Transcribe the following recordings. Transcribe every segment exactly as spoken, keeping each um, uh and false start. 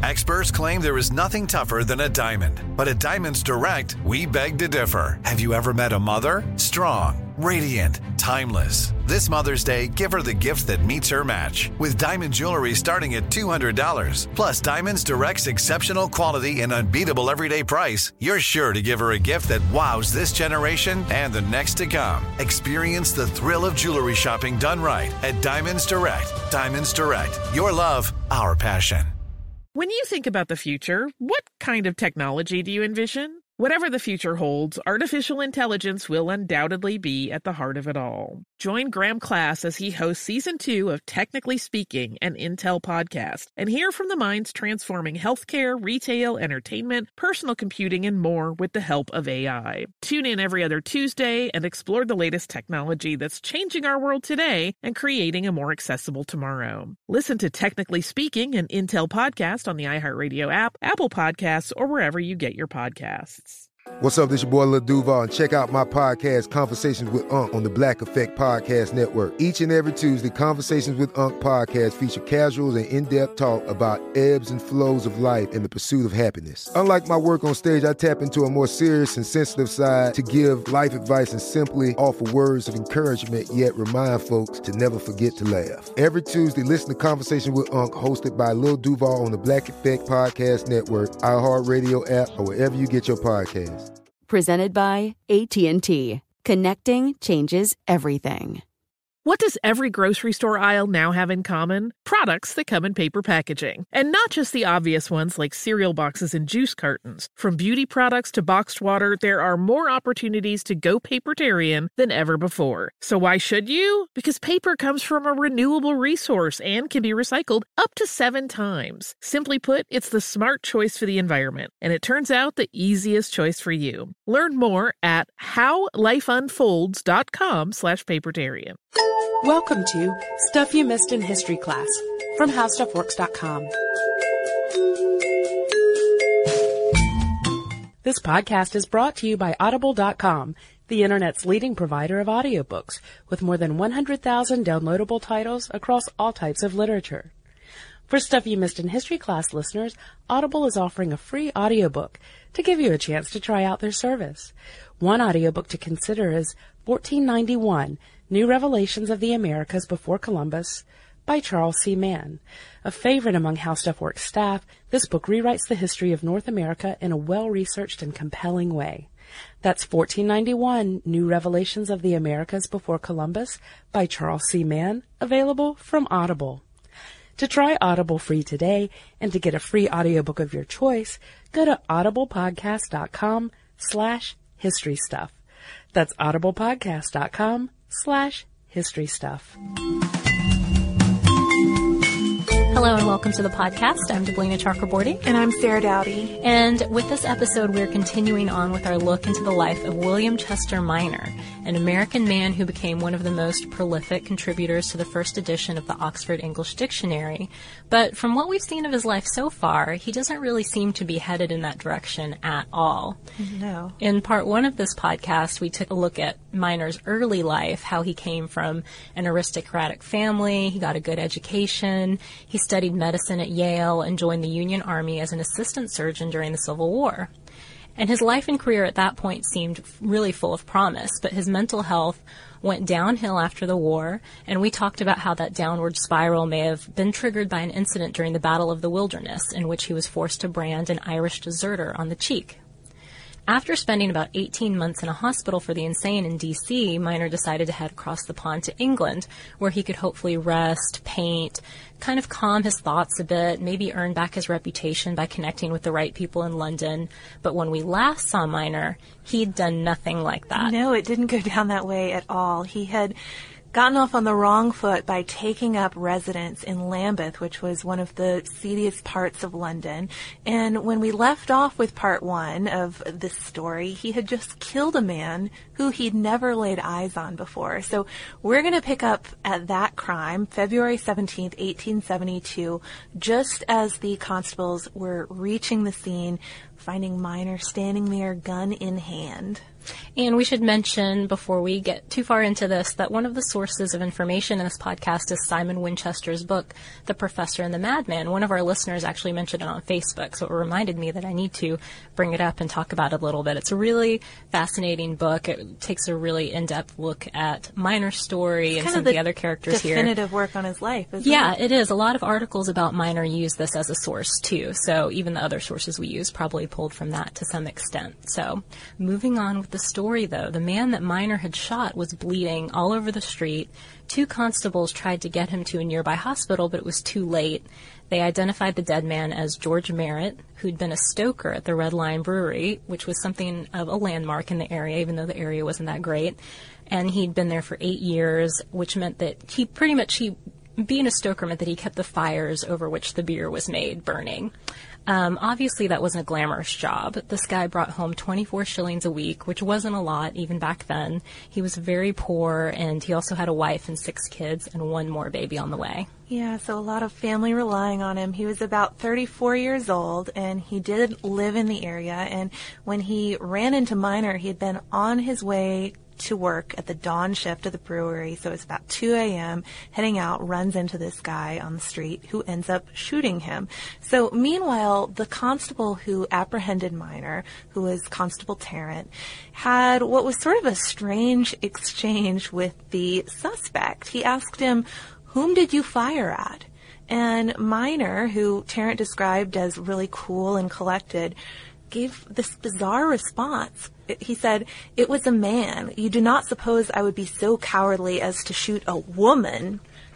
Experts claim there is nothing tougher than a diamond. But at Diamonds Direct, we beg to differ. Have you ever met a mother? Strong, radiant, timeless. This Mother's Day, give her the gift that meets her match. With diamond jewelry starting at two hundred dollars. Plus Diamonds Direct's exceptional quality and unbeatable everyday price, you're sure to give her a gift that wows this generation and the next to come. Experience the thrill of jewelry shopping done right at Diamonds Direct. Diamonds Direct. Your love, our passion. When you think about the future, what kind of technology do you envision? Whatever the future holds, artificial intelligence will undoubtedly be at the heart of it all. Join Graham Class as he hosts Season two of Technically Speaking, an Intel podcast, and hear from the minds transforming healthcare, retail, entertainment, personal computing, and more with the help of A I. Tune in every other Tuesday and explore the latest technology that's changing our world today and creating a more accessible tomorrow. Listen to Technically Speaking, an Intel podcast on the iHeartRadio app, Apple Podcasts, or wherever you get your podcasts. What's up, this your boy Lil Duval, and check out my podcast, Conversations with Unc, on the Black Effect Podcast Network. Each and every Tuesday, Conversations with Unc podcast feature casual and in-depth talk about ebbs and flows of life and the pursuit of happiness. Unlike my work on stage, I tap into a more serious and sensitive side to give life advice and simply offer words of encouragement, yet remind folks to never forget to laugh. Every Tuesday, listen to Conversation with Unc, hosted by Lil Duval on the Black Effect Podcast Network, iHeartRadio app, or wherever you get your podcasts. Presented by A T and T. Connecting changes everything. What does every grocery store aisle now have in common? Products that come in paper packaging. And not just the obvious ones like cereal boxes and juice cartons. From beauty products to boxed water, there are more opportunities to go papertarian than ever before. So why should you? Because paper comes from a renewable resource and can be recycled up to seven times. Simply put, it's the smart choice for the environment. And it turns out the easiest choice for you. Learn more at howlifeunfolds.com slash papertarian. Welcome to Stuff You Missed in History Class from how stuff works dot com. This podcast is brought to you by audible dot com, the internet's leading provider of audiobooks, with more than one hundred thousand downloadable titles across all types of literature. For Stuff You Missed in History Class listeners, Audible is offering a free audiobook to give you a chance to try out their service. One audiobook to consider is fourteen ninety-one, New Revelations of the Americas Before Columbus by Charles C. Mann. A favorite among How Stuff Works staff, this book rewrites the history of North America in a well-researched and compelling way. That's fourteen ninety-one, New Revelations of the Americas Before Columbus by Charles C. Mann, available from Audible. To try Audible free today and to get a free audiobook of your choice, go to audiblepodcast.com slash history stuff. That's audiblepodcast.com slash history stuff. Hello and welcome to the podcast. I'm Deblina Chakraborty. And I'm Sarah Dowdy. And with this episode, we're continuing on with our look into the life of William Chester Minor, an American man who became one of the most prolific contributors to the first edition of the Oxford English Dictionary. But from what we've seen of his life so far, he doesn't really seem to be headed in that direction at all. No. In part one of this podcast, we took a look at Minor's early life, how he came from an aristocratic family, he got a good education, he studied medicine at Yale and joined the Union Army as an assistant surgeon during the Civil War. And his life and career at that point seemed really full of promise, but his mental health went downhill after the war, and we talked about how that downward spiral may have been triggered by an incident during the Battle of the Wilderness, in which he was forced to brand an Irish deserter on the cheek. After spending about eighteen months in a hospital for the insane in D C, Minor decided to head across the pond to England, where he could hopefully rest, paint, kind of calm his thoughts a bit, maybe earn back his reputation by connecting with the right people in London. But when we last saw Minor, he'd done nothing like that. No, it didn't go down that way at all. He had gotten off on the wrong foot by taking up residence in Lambeth, which was one of the seediest parts of London. And when we left off with part one of this story, he had just killed a man who he'd never laid eyes on before. So we're going to pick up at that crime, February seventeenth, eighteen seventy-two, just as the constables were reaching the scene, finding Miner standing there, gun in hand. And we should mention, before we get too far into this, that one of the sources of information in this podcast is Simon Winchester's book, The Professor and the Madman. One of our listeners actually mentioned it on Facebook, so it reminded me that I need to bring it up and talk about it a little bit. It's a really fascinating book. It takes a really in-depth look at Miner's story and some of the, the other characters definitive here. Definitive work on his life, isn't yeah, it? Yeah, it is. A lot of articles about Miner use this as a source, too. So even the other sources we use probably pulled from that to some extent. So moving on with the story, though, the man that Miner had shot was bleeding all over the street. Two constables tried to get him to a nearby hospital, but it was too late. They identified the dead man as George Merritt, who'd been a stoker at the Red Lion Brewery, which was something of a landmark in the area, even though the area wasn't that great. And he'd been there for eight years, which meant that he pretty much, he, being a stoker meant that he kept the fires over which the beer was made burning. Um, obviously, that wasn't a glamorous job. This guy brought home twenty-four shillings a week, which wasn't a lot even back then. He was very poor, and he also had a wife and six kids and one more baby on the way. Yeah, so a lot of family relying on him. He was about thirty-four years old, and he did live in the area. And when he ran into Miner, he had been on his way to work at the dawn shift of the brewery, so it's about two a.m., heading out, runs into this guy on the street who ends up shooting him. So meanwhile, the constable who apprehended Miner, who was Constable Tarrant, had what was sort of a strange exchange with the suspect. He asked him, "Whom did you fire at?" And Miner, who Tarrant described as really cool and collected, gave this bizarre response. He said, "It was a man. You do not suppose I would be so cowardly as to shoot a woman."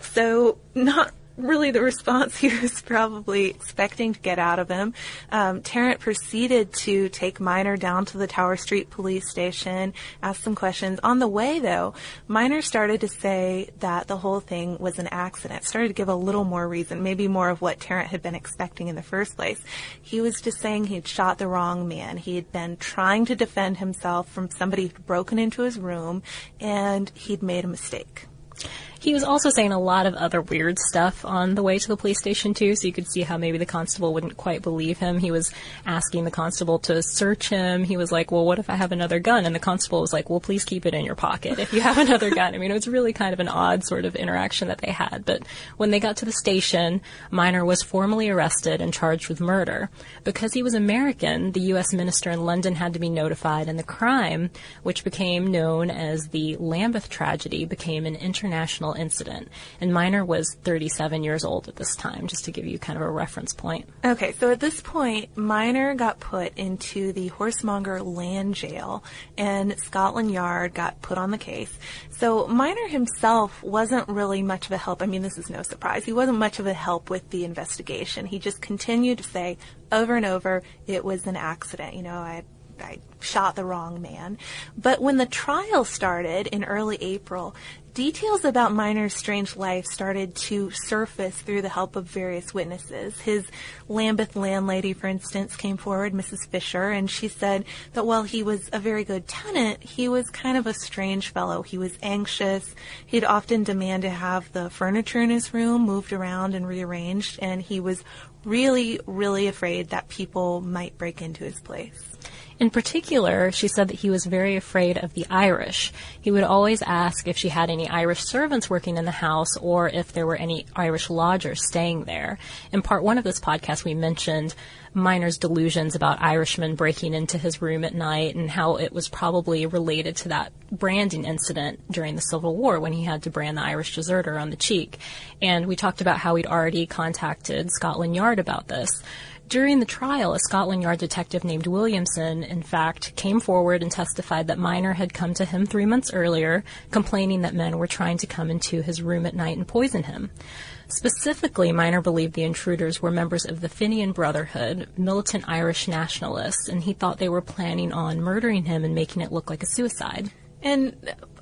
So not really the response he was probably expecting to get out of him. Um, Tarrant proceeded to take Miner down to the Tower Street police station, ask some questions. On the way, though, Miner started to say that the whole thing was an accident, started to give a little more reason, maybe more of what Tarrant had been expecting in the first place. He was just saying he'd shot the wrong man. He had been trying to defend himself from somebody who'd broken into his room, and he'd made a mistake. He was also saying a lot of other weird stuff on the way to the police station, too, so you could see how maybe the constable wouldn't quite believe him. He was asking the constable to search him. He was like, "Well, what if I have another gun?" And the constable was like, "Well, please keep it in your pocket if you have another gun." I mean, it was really kind of an odd sort of interaction that they had. But when they got to the station, Miner was formally arrested and charged with murder. Because he was American, the U S minister in London had to be notified, and the crime, which became known as the Lambeth tragedy, became an international incident. And Miner was thirty-seven years old at this time, just to give you kind of a reference point. Okay, so at this point, Miner got put into the Horsemonger Land Jail, and Scotland Yard got put on the case. So Miner himself wasn't really much of a help. I mean, this is no surprise. He wasn't much of a help with the investigation. He just continued to say over and over, "It was an accident. You know, I I shot the wrong man." But when the trial started in early April, details about Miner's strange life started to surface through the help of various witnesses. His Lambeth landlady, for instance, came forward, Missus Fisher, and she said that while he was a very good tenant, he was kind of a strange fellow. He was anxious. He'd often demand to have the furniture in his room moved around and rearranged, and he was really, really afraid that people might break into his place. In particular, she said that he was very afraid of the Irish. He would always ask if she had any Irish servants working in the house or if there were any Irish lodgers staying there. In part one of this podcast, we mentioned Miner's delusions about Irishmen breaking into his room at night and how it was probably related to that branding incident during the Civil War when he had to brand the Irish deserter on the cheek. And we talked about how he'd already contacted Scotland Yard about this. During the trial, a Scotland Yard detective named Williamson, in fact, came forward and testified that Miner had come to him three months earlier, complaining that men were trying to come into his room at night and poison him. Specifically, Miner believed the intruders were members of the Fenian Brotherhood, militant Irish nationalists, and he thought they were planning on murdering him and making it look like a suicide. And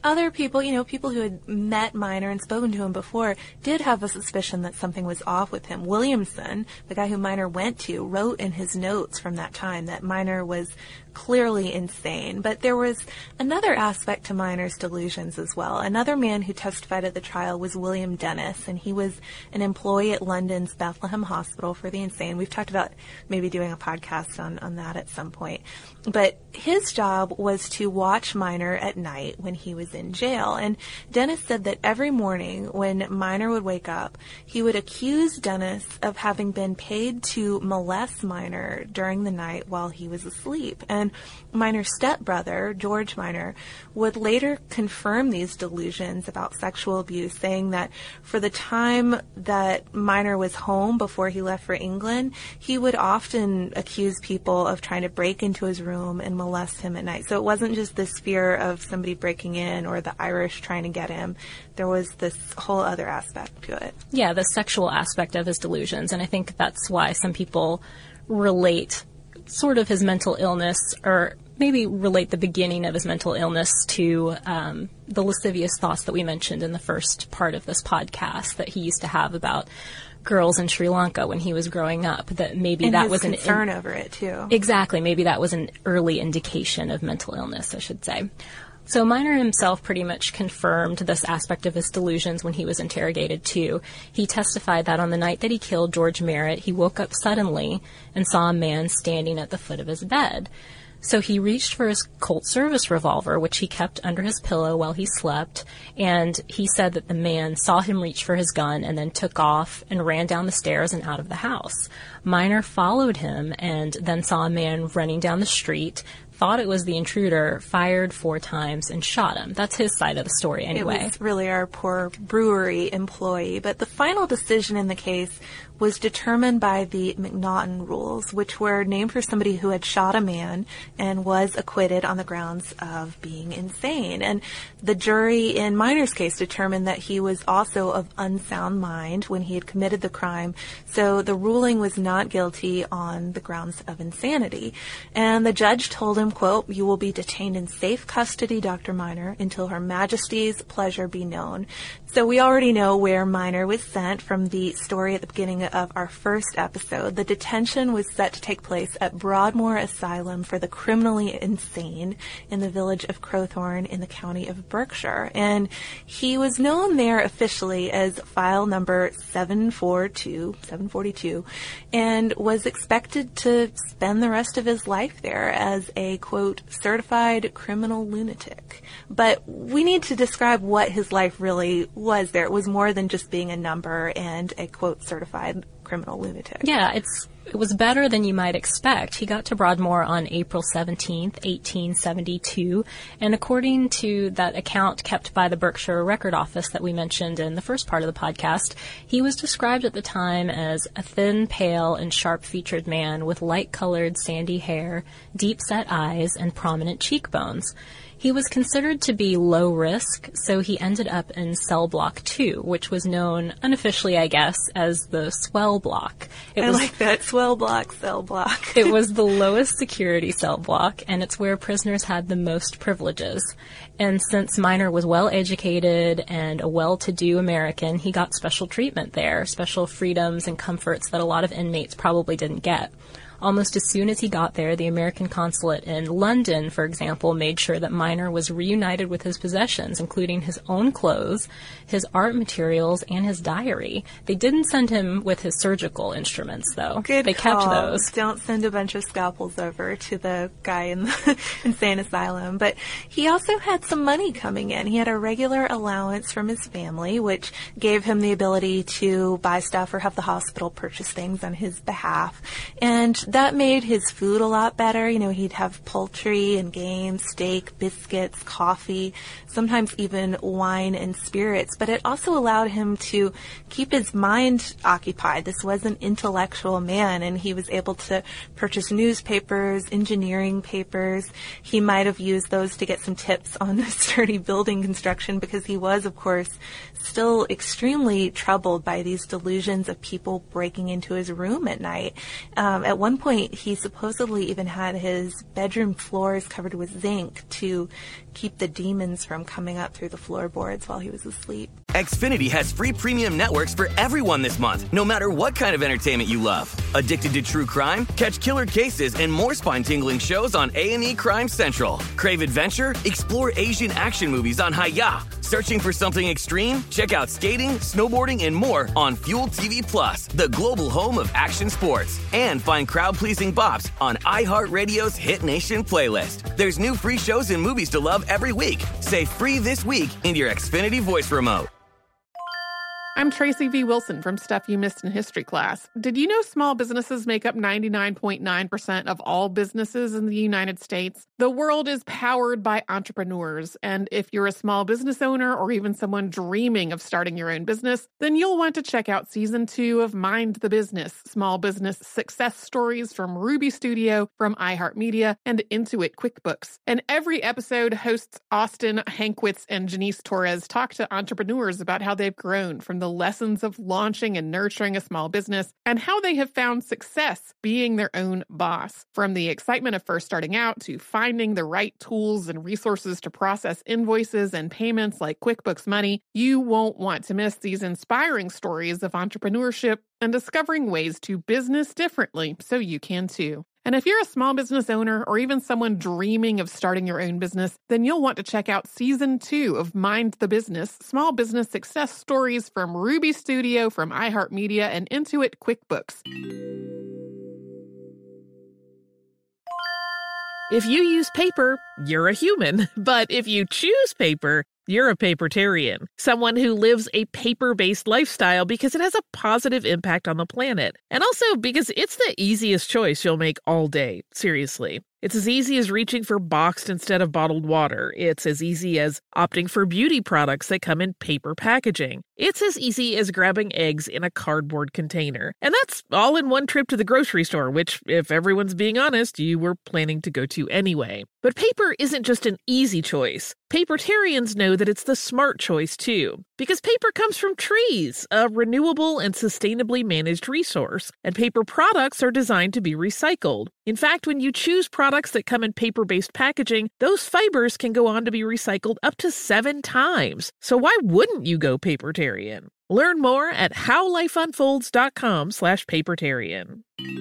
other people, you know, people who had met Minor and spoken to him before, did have a suspicion that something was off with him. Williamson, the guy who Minor went to, wrote in his notes from that time that Minor was clearly insane. But there was another aspect to Minor's delusions as well. Another man who testified at the trial was William Dennis, and he was an employee at London's Bethlehem Hospital for the Insane. We've talked about maybe doing a podcast on, on that at some point. But his job was to watch Minor at night when he was in jail. And Dennis said that every morning when Minor would wake up, he would accuse Dennis of having been paid to molest Minor during the night while he was asleep. And Minor's stepbrother, George Minor, would later confirm these delusions about sexual abuse, saying that for the time that Minor was home before he left for England, he would often accuse people of trying to break into his room and molest him at night. So it wasn't just this fear of somebody breaking in or the Irish trying to get him. There was this whole other aspect to it. Yeah, the sexual aspect of his delusions. And I think that's why some people relate sort of his mental illness, or maybe relate the beginning of his mental illness to um, the lascivious thoughts that we mentioned in the first part of this podcast that he used to have about girls in Sri Lanka when he was growing up. That maybe and that his was an concern in- over it too. Exactly, maybe that was an early indication of mental illness, I should say. So Minor himself pretty much confirmed this aspect of his delusions when he was interrogated, too. He testified that on the night that he killed George Merritt, he woke up suddenly and saw a man standing at the foot of his bed. So he reached for his Colt Service revolver, which he kept under his pillow while he slept, and he said that the man saw him reach for his gun and then took off and ran down the stairs and out of the house. Minor followed him and then saw a man running down the street, thought it was the intruder, fired four times, and shot him. That's his side of the story anyway. It was really our poor brewery employee. But the final decision in the case was determined by the McNaughton rules, which were named for somebody who had shot a man and was acquitted on the grounds of being insane. And the jury in Minor's case determined that he was also of unsound mind when he had committed the crime. So the ruling was not guilty on the grounds of insanity. And the judge told him, quote, "You will be detained in safe custody, Doctor Minor, until Her Majesty's pleasure be known." So we already know where Minor was sent from the story at the beginning of our first episode. The detention was set to take place at Broadmoor Asylum for the criminally insane in the village of Crowthorne in the county of Berkshire. And he was known there officially as file number seven forty-two, seven forty-two, and was expected to spend the rest of his life there as a, quote, certified criminal lunatic. But we need to describe what his life really was there. It was more than just being a number and a, quote, certified criminal lunatic. Yeah, it's it was better than you might expect. He got to Broadmoor on April seventeenth, eighteen seventy-two, and according to that account kept by the Berkshire Record Office that we mentioned in the first part of the podcast, he was described at the time as a thin, pale, and sharp-featured man with light-colored sandy hair, deep-set eyes, and prominent cheekbones. He was considered to be low risk, so he ended up in cell block two, which was known unofficially, I guess, as the swell block. It I was, like that. Swell block, cell block. It was the lowest security cell block, and it's where prisoners had the most privileges. And since Minor was well-educated and a well-to-do American, he got special treatment there, special freedoms and comforts that a lot of inmates probably didn't get. Almost as soon as he got there, the American consulate in London, for example, made sure that Minor was reunited with his possessions, including his own clothes, his art materials, and his diary. They didn't send him with his surgical instruments, though. Good They call. kept those. Don't send a bunch of scalpels over to the guy in the insane asylum. But he also had some money coming in. He had a regular allowance from his family, which gave him the ability to buy stuff or have the hospital purchase things on his behalf. And that made his food a lot better. You know, he'd have poultry and game, steak, biscuits, coffee, sometimes even wine and spirits. But it also allowed him to keep his mind occupied. This was an intellectual man, and he was able to purchase newspapers, engineering papers. He might have used those to get some tips on sturdy building construction because he was, of course, still extremely troubled by these delusions of people breaking into his room at night. Um, at one point, point, he supposedly even had his bedroom floors covered with zinc to keep the demons from coming up through the floorboards while he was asleep. Xfinity has free premium networks for everyone this month, no matter what kind of entertainment you love. Addicted to true crime? Catch killer cases and more spine-tingling shows on A and E Crime Central. Crave adventure? Explore Asian action movies on Hayya. Searching for something extreme? Check out skating, snowboarding, and more on Fuel T V Plus, the global home of action sports. And find crowd-pleasing bops on iHeartRadio's Hit Nation playlist. There's new free shows and movies to love every week. Say free this week in your Xfinity voice remote. I'm Tracy V. Wilson from Stuff You Missed in History class. Did you know small businesses make up ninety-nine point nine percent of all businesses in the United States? The world is powered by entrepreneurs, and if you're a small business owner or even someone dreaming of starting your own business, then you'll want to check out season two of Mind the Business, small business success stories from Ruby Studio, from iHeartMedia, and Intuit QuickBooks. And every episode, hosts Austin Hankwitz and Janice Torres talk to entrepreneurs about how they've grown from the the lessons of launching and nurturing a small business, and how they have found success being their own boss. From the excitement of first starting out to finding the right tools and resources to process invoices and payments like QuickBooks Money, you won't want to miss these inspiring stories of entrepreneurship and discovering ways to business differently so you can too. And if you're a small business owner or even someone dreaming of starting your own business, then you'll want to check out season two of Mind the Business, small business success stories from Ruby Studio, from iHeartMedia, and Intuit QuickBooks. If you use paper, you're a human. But if you choose paper, you're a papertarian, someone who lives a paper-based lifestyle because it has a positive impact on the planet. And also because it's the easiest choice you'll make all day. Seriously. It's as easy as reaching for boxed instead of bottled water. It's as easy as opting for beauty products that come in paper packaging. It's as easy as grabbing eggs in a cardboard container. And that's all in one trip to the grocery store, which, if everyone's being honest, you were planning to go to anyway. But paper isn't just an easy choice. Papertarians know that it's the smart choice, too. Because paper comes from trees, a renewable and sustainably managed resource. And paper products are designed to be recycled. In fact, when you choose products that come in paper-based packaging, those fibers can go on to be recycled up to seven times. So why wouldn't you go papertarian? Learn more at howlifeunfolds.com slash papertarian.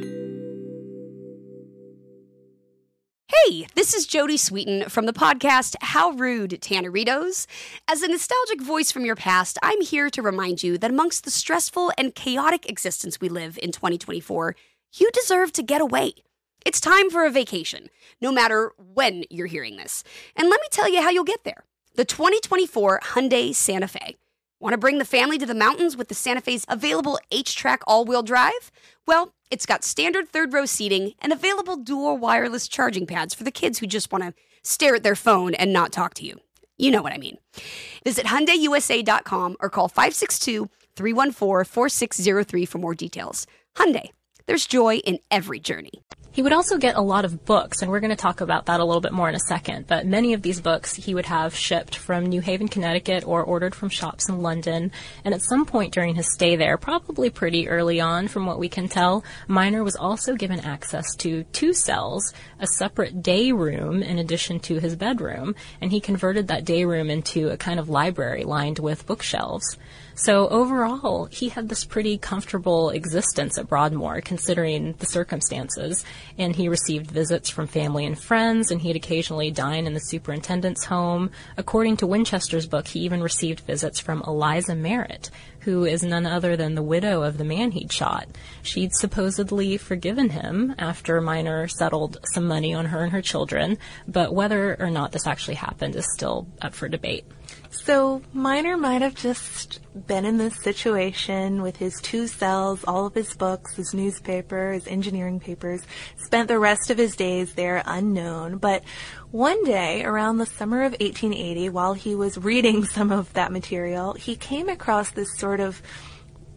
Hey, this is Jodie Sweetin from the podcast How Rude, Tanneritos. As a nostalgic voice from your past, I'm here to remind you that amongst the stressful and chaotic existence we live in twenty twenty-four, you deserve to get away. It's time for a vacation, no matter when you're hearing this. And let me tell you how you'll get there. The twenty twenty-four Hyundai Santa Fe. Want to bring the family to the mountains with the Santa Fe's available H-Track all-wheel drive? Well, it's got standard third-row seating and available dual wireless charging pads for the kids who just want to stare at their phone and not talk to you. You know what I mean. Visit Hyundai U S A dot com or call five six two, three one four, four six zero three for more details. Hyundai, there's joy in every journey. He would also get a lot of books, and we're going to talk about that a little bit more in a second, but many of these books he would have shipped from New Haven, Connecticut, or ordered from shops in London. And at some point during his stay there, probably pretty early on from what we can tell, Miner was also given access to two cells, a separate day room in addition to his bedroom, and he converted that day room into a kind of library lined with bookshelves. So overall, he had this pretty comfortable existence at Broadmoor, considering the circumstances, and he received visits from family and friends, and he'd occasionally dine in the superintendent's home. According to Winchester's book, he even received visits from Eliza Merritt, who is none other than the widow of the man he'd shot. She'd supposedly forgiven him after Miner settled some money on her and her children, but whether or not this actually happened is still up for debate. So Miner might have just been in this situation with his two cells, all of his books, his newspaper, his engineering papers, spent the rest of his days there unknown. But one day, around the summer of eighteen eighty, while he was reading some of that material, he came across this sort of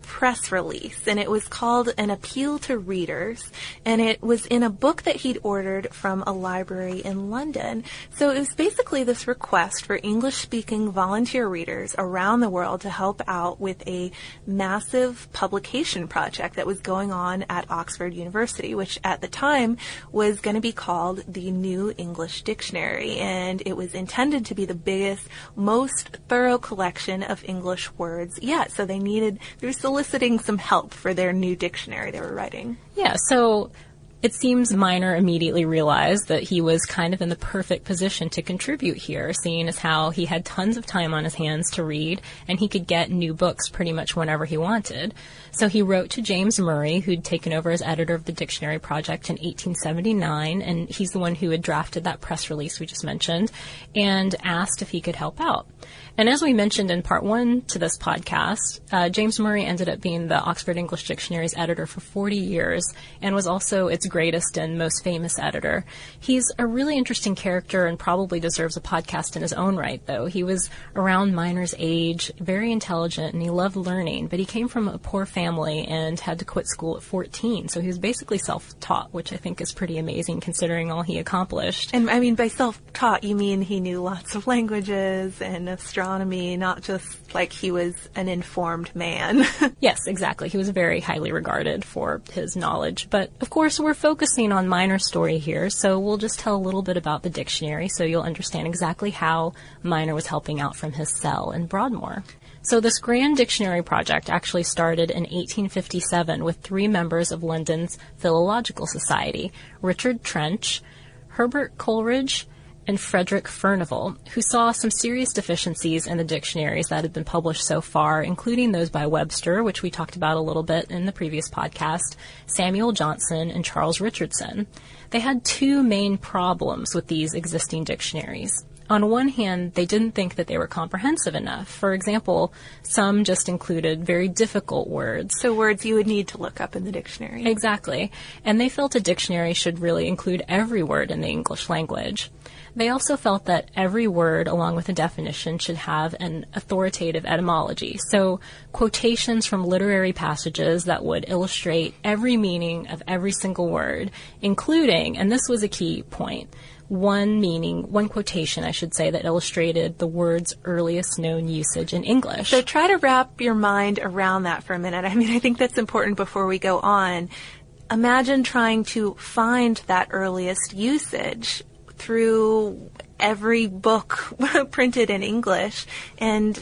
press release, and it was called An Appeal to Readers, and it was in a book that he'd ordered from a library in London. So it was basically this request for English-speaking volunteer readers around the world to help out with a massive publication project that was going on at Oxford University, which at the time was going to be called the New English Dictionary, and it was intended to be the biggest, most thorough collection of English words yet. So they needed, they were soliciting some help for their new dictionary they were writing. Yeah, so it seems Miner immediately realized that he was kind of in the perfect position to contribute here, seeing as how he had tons of time on his hands to read, and he could get new books pretty much whenever he wanted. So he wrote to James Murray, who'd taken over as editor of the Dictionary Project in eighteen seventy-nine, and he's the one who had drafted that press release we just mentioned, and asked if he could help out. And as we mentioned in part one to this podcast, uh, James Murray ended up being the Oxford English Dictionary's editor for forty years and was also its greatest and most famous editor. He's a really interesting character and probably deserves a podcast in his own right, though. He was around Miner's age, very intelligent, and he loved learning, but he came from a poor family and had to quit school at fourteen, so he was basically self-taught, which I think is pretty amazing considering all he accomplished. And I mean, by self-taught, you mean he knew lots of languages and astronomy, not just like he was an informed man. Yes, exactly. He was very highly regarded for his knowledge. But, of course, we're focusing on Miner's story here, so we'll just tell a little bit about the dictionary so you'll understand exactly how Miner was helping out from his cell in Broadmoor. So this Grand Dictionary Project actually started in eighteen fifty-seven with three members of London's Philological Society, Richard Trench, Herbert Coleridge, and Frederick Furnivall, who saw some serious deficiencies in the dictionaries that had been published so far, including those by Webster, which we talked about a little bit in the previous podcast, Samuel Johnson, and Charles Richardson. They had two main problems with these existing dictionaries. On one hand, they didn't think that they were comprehensive enough. For example, some just included very difficult words. So words you would need to look up in the dictionary. Exactly. And they felt a dictionary should really include every word in the English language. They also felt that every word, along with a definition, should have an authoritative etymology, so quotations from literary passages that would illustrate every meaning of every single word, including, and this was a key point, one meaning, one quotation, I should say, that illustrated the word's earliest known usage in English. So try to wrap your mind around that for a minute. I mean, I think that's important before we go on. Imagine trying to find that earliest usage through every book printed in English and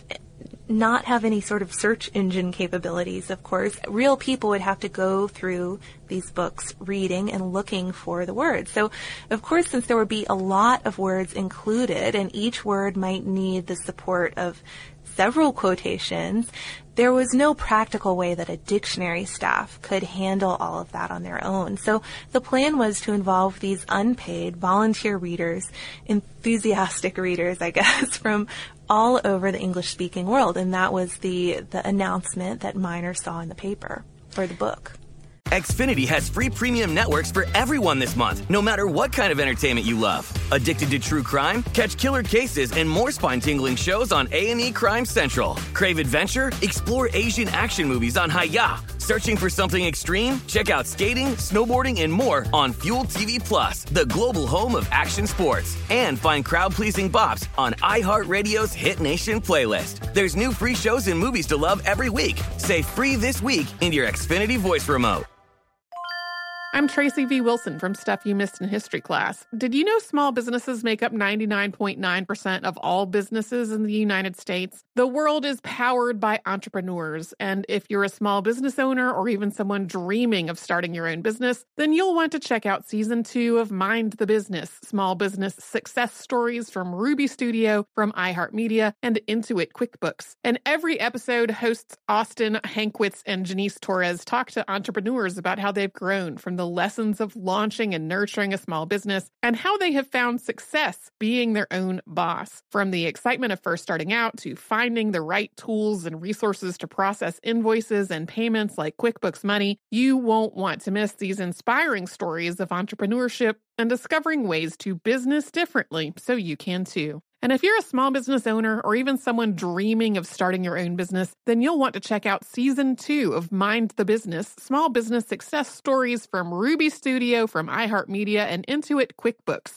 not have any sort of search engine capabilities, of course. Real people would have to go through these books reading and looking for the words. So, of course, since there would be a lot of words included and each word might need the support of several quotations, there was no practical way that a dictionary staff could handle all of that on their own. So the plan was to involve these unpaid volunteer readers, enthusiastic readers, I guess, from all over the English-speaking world. And that was the, the announcement that Miner saw in the paper, or the book. Xfinity has free premium networks for everyone this month, no matter what kind of entertainment you love. Addicted to true crime? Catch killer cases and more spine-tingling shows on A and E Crime Central. Crave adventure? Explore Asian action movies on Hi-Ya. Searching for something extreme? Check out skating, snowboarding, and more on Fuel T V Plus, the global home of action sports. And find crowd-pleasing bops on iHeartRadio's Hit Nation playlist. There's new free shows and movies to love every week. Say free this week in your Xfinity voice remote. I'm Tracy V. Wilson from Stuff You Missed in History class. Did you know small businesses make up ninety-nine point nine percent of all businesses in the United States? The world is powered by entrepreneurs, and if you're a small business owner or even someone dreaming of starting your own business, then you'll want to check out Season two of Mind the Business, Small Business Success Stories from Ruby Studio, from iHeartMedia, and Intuit QuickBooks. And every episode, hosts Austin Hankwitz and Janice Torres talk to entrepreneurs about how they've grown from the lessons of launching and nurturing a small business and how they have found success being their own boss. From the excitement of first starting out to finding the right tools and resources to process invoices and payments like QuickBooks Money, you won't want to miss these inspiring stories of entrepreneurship and discovering ways to business differently so you can too. And if you're a small business owner or even someone dreaming of starting your own business, then you'll want to check out Season two of Mind the Business, Small Business Success Stories from Ruby Studio, from iHeartMedia, and Intuit QuickBooks.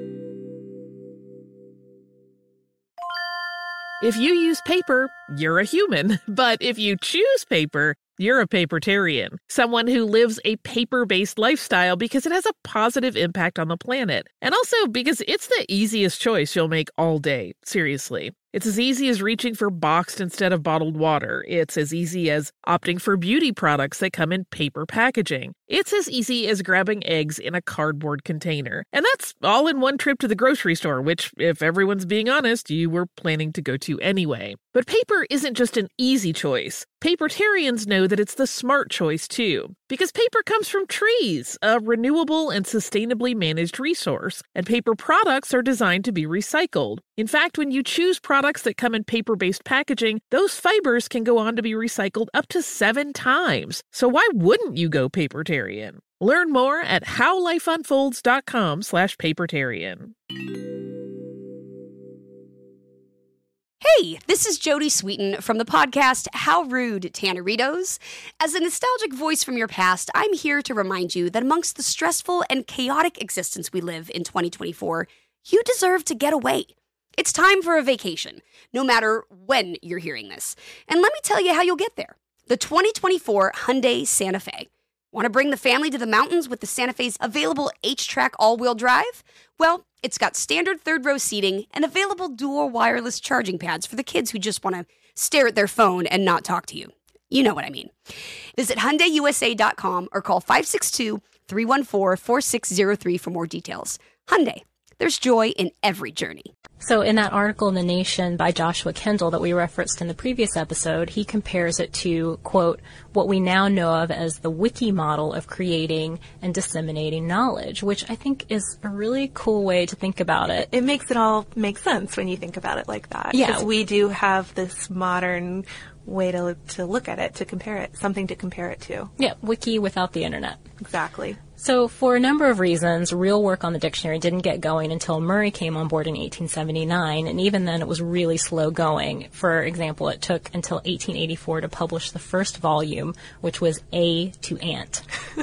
If you use paper, you're a human. But if you choose paper, you're a papertarian, someone who lives a paper-based lifestyle because it has a positive impact on the planet. And also because it's the easiest choice you'll make all day, seriously. It's as easy as reaching for boxed instead of bottled water. It's as easy as opting for beauty products that come in paper packaging. It's as easy as grabbing eggs in a cardboard container. And that's all in one trip to the grocery store, which, if everyone's being honest, you were planning to go to anyway. But paper isn't just an easy choice. Papertarians know that it's the smart choice, too. Because paper comes from trees, a renewable and sustainably managed resource. And paper products are designed to be recycled. In fact, when you choose products that come in paper-based packaging, those fibers can go on to be recycled up to seven times. So why wouldn't you go papertarian? Learn more at howlifeunfolds.com slash papertarian. Hey, this is Jodie Sweetin from the podcast How Rude, Tanneritos. As a nostalgic voice from your past, I'm here to remind you that amongst the stressful and chaotic existence we live in twenty twenty-four, you deserve to get away. It's time for a vacation, no matter when you're hearing this. And let me tell you how you'll get there. The twenty twenty-four Hyundai Santa Fe. Want to bring the family to the mountains with the Santa Fe's available H-Track all-wheel drive? Well, it's got standard third-row seating and available dual wireless charging pads for the kids who just want to stare at their phone and not talk to you. You know what I mean. Visit Hyundai U S A dot com or call five six two, three one four, four six zero three for more details. Hyundai. There's joy in every journey. So in that article in The Nation by Joshua Kendall that we referenced in the previous episode, he compares it to, quote, what we now know of as the wiki model of creating and disseminating knowledge, which I think is a really cool way to think about it. It makes it all make sense when you think about it like that. Yeah. Because we do have this modern way to to look at it, to compare it, something to compare it to. Yeah, wiki without the internet. Exactly. So for a number of reasons, real work on the dictionary didn't get going until Murray came on board in eighteen seventy-nine, and even then it was really slow going. For example, it took until eighteen eighty-four to publish the first volume, which was A to Ant.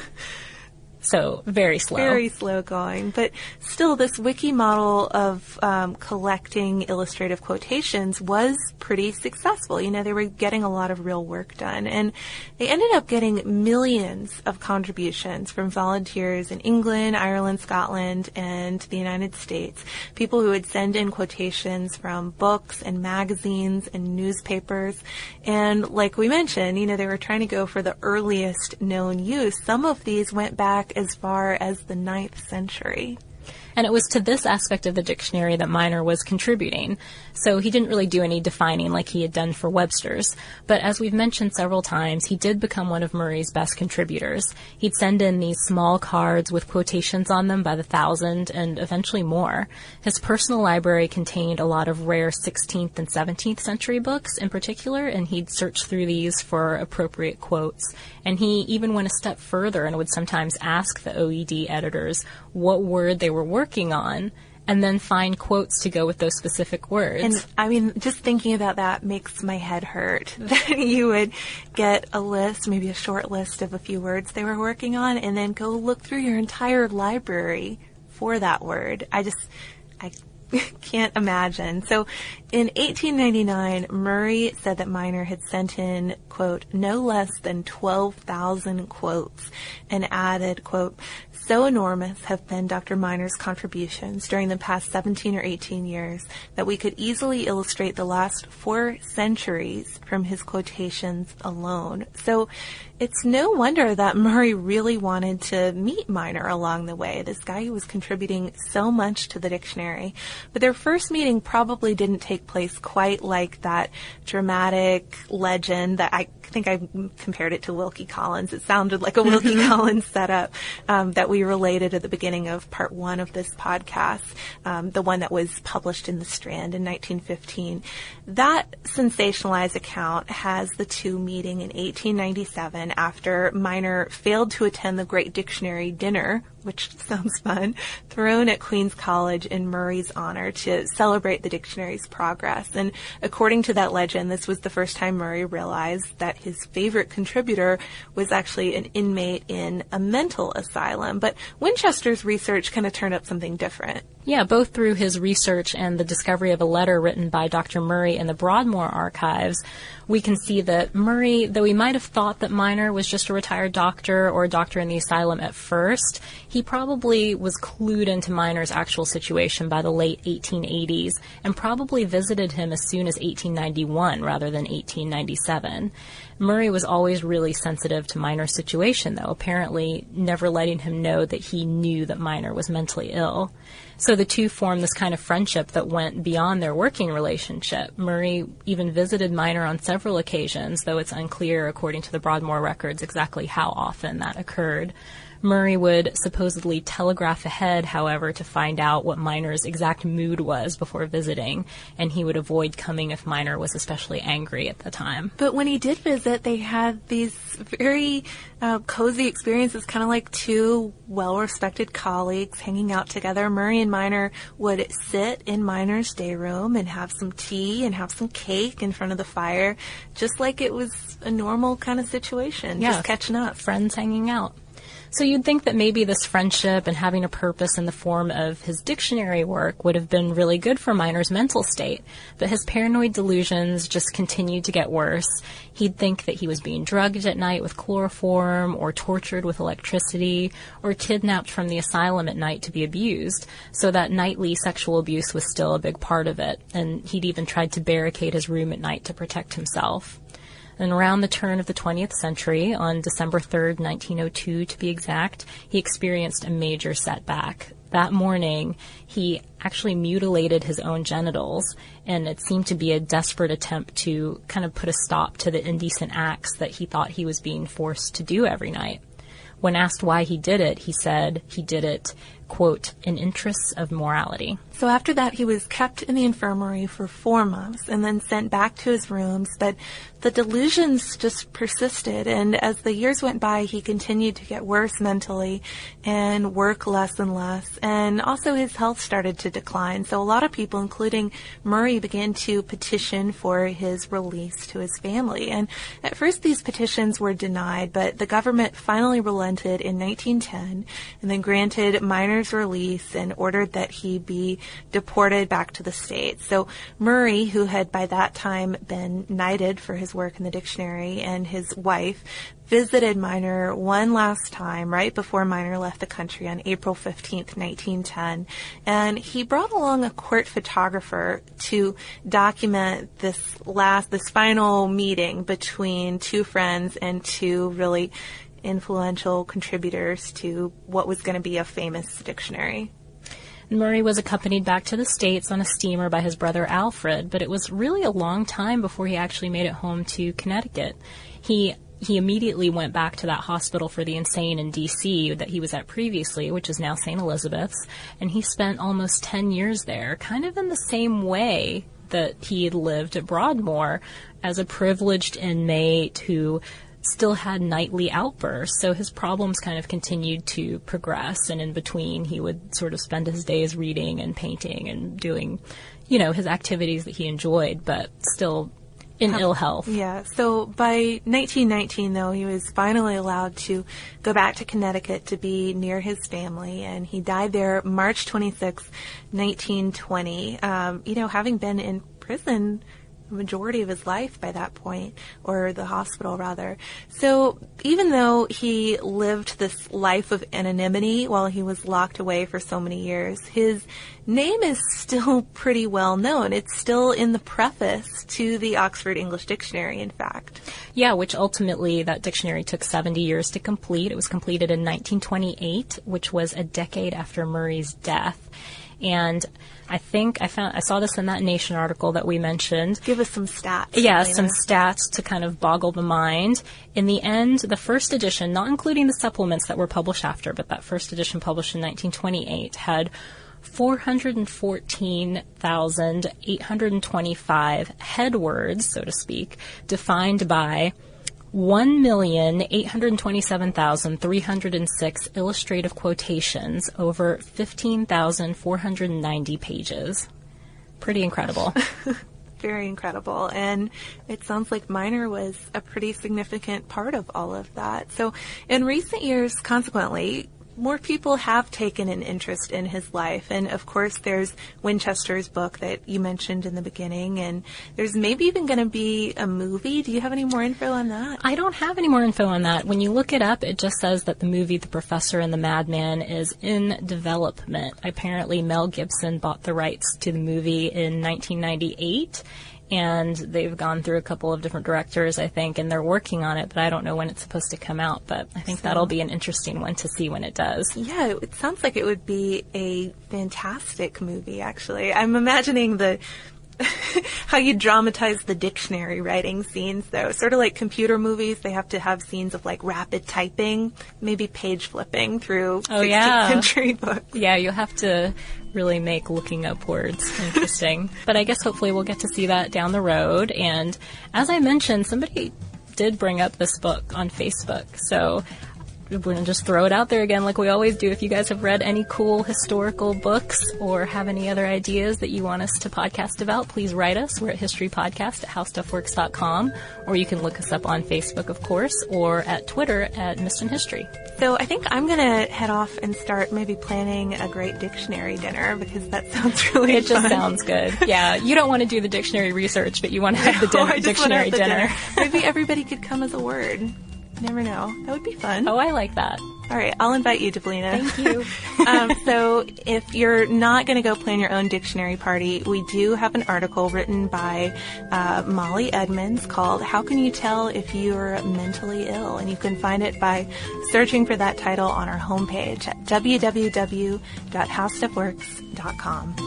So very slow. Very slow going. But still, this wiki model of um, collecting illustrative quotations was pretty successful. You know, they were getting a lot of real work done. And they ended up getting millions of contributions from volunteers in England, Ireland, Scotland, and the United States. People who would send in quotations from books and magazines and newspapers. And like we mentioned, you know, they were trying to go for the earliest known use. Some of these went back as far as the ninth century. And it was to this aspect of the dictionary that Miner was contributing. So he didn't really do any defining like he had done for Webster's. But as we've mentioned several times, he did become one of Murray's best contributors. He'd send in these small cards with quotations on them by the thousand and eventually more. His personal library contained a lot of rare sixteenth and seventeenth century books in particular, and he'd search through these for appropriate quotes. And he even went a step further and would sometimes ask the O E D editors what word they were working on, and then find quotes to go with those specific words. And, I mean, just thinking about that makes my head hurt. That you would get a list, maybe a short list of a few words they were working on, and then go look through your entire library for that word. I just, I can't imagine. So in eighteen ninety-nine, Murray said that Miner had sent in, quote, no less than twelve thousand quotes, and added, quote, so enormous have been Doctor Miner's contributions during the past seventeen or eighteen years that we could easily illustrate the last four centuries from his quotations alone. So it's no wonder that Murray really wanted to meet Miner along the way, this guy who was contributing so much to the dictionary. But their first meeting probably didn't take place quite like that dramatic legend that I think I compared it to Wilkie Collins. It sounded like a Wilkie Collins setup um, that we related at the beginning of part one of this podcast, um, the one that was published in The Strand in nineteen fifteen. That sensationalized account has the two meeting in eighteen ninety-seven after Miner failed to attend the Great Dictionary Dinner which sounds fun, thrown at Queens College in Murray's honor to celebrate the dictionary's progress. And according to that legend, this was the first time Murray realized that his favorite contributor was actually an inmate in a mental asylum. But Winchester's research kind of turned up something different. Yeah, both through his research and the discovery of a letter written by Doctor Murray in the Broadmoor archives, we can see that Murray, though he might have thought that Miner was just a retired doctor or a doctor in the asylum at first, he probably was clued into Miner's actual situation by the late eighteen eighties and probably visited him as soon as eighteen ninety-one rather than eighteen ninety-seven. Murray was always really sensitive to Miner's situation, though, apparently never letting him know that he knew that Miner was mentally ill. So the two formed this kind of friendship that went beyond their working relationship. Murray even visited Miner on several occasions, though it's unclear, according to the Broadmoor records, exactly how often that occurred. Murray would supposedly telegraph ahead, however, to find out what Miner's exact mood was before visiting, and he would avoid coming if Miner was especially angry at the time. But when he did visit, they had these very uh, cozy experiences, kind of like two well-respected colleagues hanging out together. Murray and Miner would sit in Miner's day room and have some tea and have some cake in front of the fire, just like it was a normal kind of situation, yeah, just catching up. Friends hanging out. So you'd think that maybe this friendship and having a purpose in the form of his dictionary work would have been really good for Miner's mental state, but his paranoid delusions just continued to get worse. He'd think that he was being drugged at night with chloroform, or tortured with electricity, or kidnapped from the asylum at night to be abused, so that nightly sexual abuse was still a big part of it, and he'd even tried to barricade his room at night to protect himself. And around the turn of the twentieth century, on December third, nineteen oh two to be exact, he experienced a major setback. That morning, he actually mutilated his own genitals, and it seemed to be a desperate attempt to kind of put a stop to the indecent acts that he thought he was being forced to do every night. When asked why he did it, he said he did it, quote, in interests of morality. So after that, he was kept in the infirmary for four months and then sent back to his rooms. But the delusions just persisted, and as the years went by, he continued to get worse mentally and work less and less. And also his health started to decline. So a lot of people, including Murray, began to petition for his release to his family. And at first, these petitions were denied, but the government finally relented in nineteen ten and then granted Miner's release and ordered that he be deported back to the States. So Murray, who had by that time been knighted for his work in the dictionary, and his wife visited Miner one last time right before Miner left the country on April fifteenth, nineteen ten. And he brought along a court photographer to document this last, this final meeting between two friends and two really influential contributors to what was going to be a famous dictionary. Murray was accompanied back to the States on a steamer by his brother Alfred, but it was really a long time before he actually made it home to Connecticut. He he immediately went back to that hospital for the insane in D C that he was at previously, which is now Saint Elizabeth's, and he spent almost ten years there, kind of in the same way that he had lived at Broadmoor, as a privileged inmate who still had nightly outbursts, so his problems kind of continued to progress, and in between he would sort of spend his days reading and painting and doing, you know, his activities that he enjoyed, but still in um, ill health. Yeah, so by nineteen nineteen, though, he was finally allowed to go back to Connecticut to be near his family, and he died there March twenty-sixth, nineteen twenty, um, you know, having been in prison the majority of his life by that point, or the hospital rather. So even though he lived this life of anonymity while he was locked away for so many years, his name is still pretty well known. It's still in the preface to the Oxford English Dictionary, in fact. Yeah, which ultimately that dictionary took seventy years to complete. It was completed in nineteen twenty-eight, which was a decade after Murray's death. And I think I found I saw this in that Nation article that we mentioned. Give us some stats. Yeah, Elena. Some stats to kind of boggle the mind. In the end, the first edition, not including the supplements that were published after, but that first edition published in nineteen twenty-eight had four hundred fourteen thousand eight hundred twenty-five head words, so to speak, defined by one million eight hundred twenty-seven thousand three hundred six illustrative quotations over fifteen thousand four hundred ninety pages. Pretty incredible. Very incredible. And it sounds like Miner was a pretty significant part of all of that. So in recent years, consequently, more people have taken an interest in his life. And of course, there's Winchester's book that you mentioned in the beginning, and there's maybe even going to be a movie. Do you have any more info on that? I don't have any more info on that. When you look it up, it just says that the movie The Professor and the Madman is in development. Apparently, Mel Gibson bought the rights to the movie in nineteen ninety-eight. And they've gone through a couple of different directors, I think, and they're working on it, but I don't know when it's supposed to come out. But I think so, that'll be an interesting one to see when it does. Yeah, it sounds like it would be a fantastic movie, actually. I'm imagining the how you dramatize the dictionary writing scenes, though. Sort of like computer movies, they have to have scenes of, like, rapid typing, maybe page flipping through oh, sixteenth yeah. century books. Yeah, you'll have to really make looking up words interesting. But I guess hopefully we'll get to see that down the road. And as I mentioned, somebody did bring up this book on Facebook. So we're going to just throw it out there again like we always do. If you guys have read any cool historical books or have any other ideas that you want us to podcast about, please write us. We're at historypodcast at how stuff works dot com, or you can look us up on Facebook, of course, or at Twitter at Missed in History. So I think I'm going to head off and start maybe planning a great dictionary dinner, because that sounds really It just fun. sounds good. Yeah, you don't want to do the dictionary research, but you want to have the No, din- I just dictionary want to have the dinner. dinner. Maybe everybody could come as a word. Never know. That would be fun. Oh, I like that. All right, I'll invite you, Deblina. Thank you. um, so if you're not going to go plan your own dictionary party, we do have an article written by uh, Molly Edmonds called How Can You Tell If You're Mentally Ill? And you can find it by searching for that title on our homepage at w w w dot how stuff works dot com.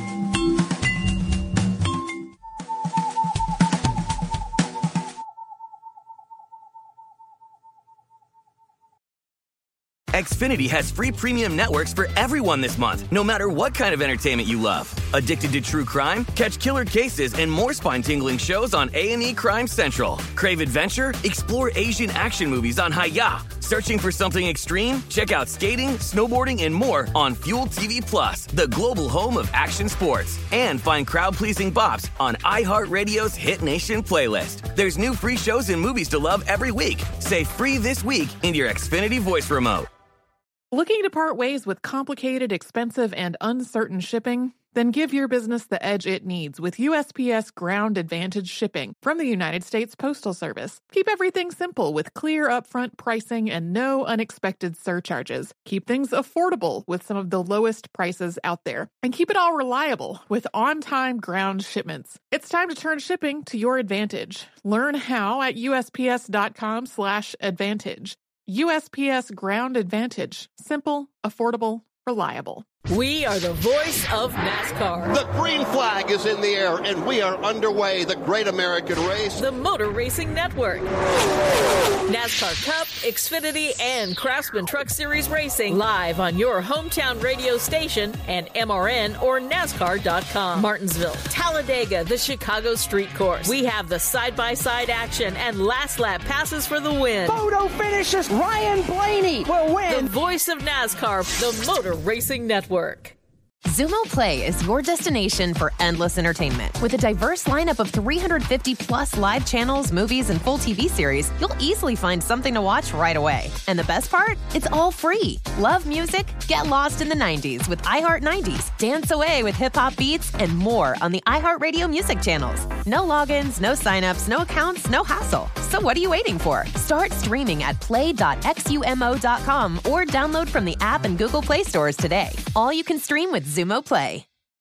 Xfinity has free premium networks for everyone this month, no matter what kind of entertainment you love. Addicted to true crime? Catch killer cases and more spine-tingling shows on A and E Crime Central. Crave adventure? Explore Asian action movies on Hi-Ya. Searching for something extreme? Check out skating, snowboarding, and more on Fuel T V Plus, the global home of action sports. And find crowd-pleasing bops on iHeartRadio's Hit Nation playlist. There's new free shows and movies to love every week. Say free this week in your Xfinity voice remote. Looking to part ways with complicated, expensive, and uncertain shipping? Then give your business the edge it needs with U S P S Ground Advantage shipping from the United States Postal Service. Keep everything simple with clear upfront pricing and no unexpected surcharges. Keep things affordable with some of the lowest prices out there. And keep it all reliable with on-time ground shipments. It's time to turn shipping to your advantage. Learn how at U S P S dot com slash advantage. U S P S Ground Advantage. Simple, affordable, reliable. We are the voice of NASCAR. The green flag is in the air, and we are underway. The Great American Race. The Motor Racing Network. NASCAR Cup, Xfinity, and Craftsman Truck Series Racing live on your hometown radio station and M R N or NASCAR dot com. Martinsville, Talladega, the Chicago Street Course. We have the side-by-side action and last lap passes for the win. Photo finishes. Ryan Blaney will win. The voice of NASCAR, the Motor Racing Network. Xumo Play is your destination for endless entertainment. With a diverse lineup of three hundred fifty plus live channels, movies, and full T V series, you'll easily find something to watch right away. And the best part? It's all free. Love music? Get lost in the nineties with iHeart nineties. Dance away with hip-hop beats and more on the iHeartRadio music channels. No logins, no signups, no accounts, no hassle. So what are you waiting for? Start streaming at play dot xumo dot com or download from the app and Google Play stores today. All you can stream with Xumo Play.